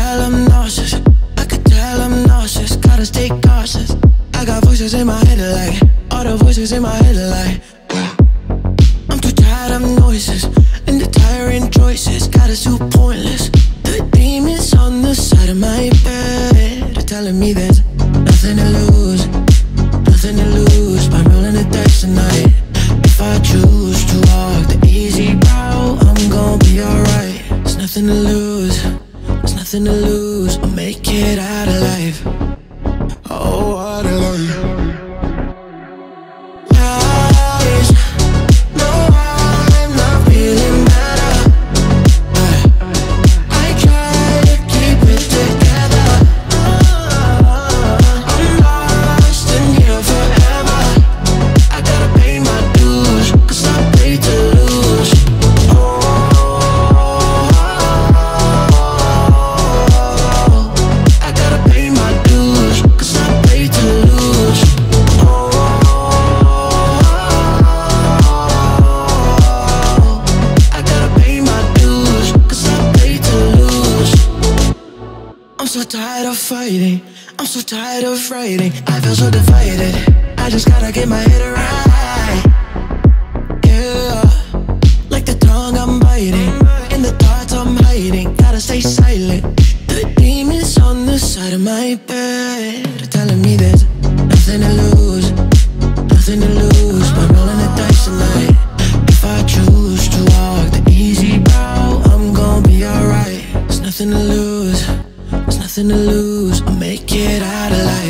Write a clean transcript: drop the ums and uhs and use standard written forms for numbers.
tell I'm nauseous. I could tell I'm nauseous. Gotta stay cautious. I got voices in my head like, all the voices in my head like, I'm too tired of noises and the tiring choices. Got us too pointless. The demons on the side of my bed are telling me there's nothing to lose, nothing to lose by rolling the dice tonight. If I choose to walk the easy route, I'm gonna be alright. There's nothing to lose, there's nothing to lose. I'll make it out alive. Oh, out alive. Lies, no, I'm not feeling better. I try to keep it together. I'm lost in here forever. I gotta pay my dues, 'cause I paid to lose. Oh, I gotta pay my dues, 'cause I paid to lose. Oh, I gotta pay my dues, 'cause I paid to lose. I'm so tired of fighting, I'm so tired of writing. I feel so divided, I just gotta get my head right. Yeah, like the tongue I'm biting, and the thoughts I'm hiding. Gotta stay silent. The demons on the side of my bed are telling me there's nothing to lose, nothing to lose by rolling the dice tonight. If I choose to walk the easy route, I'm gonna be alright. There's nothing to lose, there's nothing to lose. I'll make it out alive.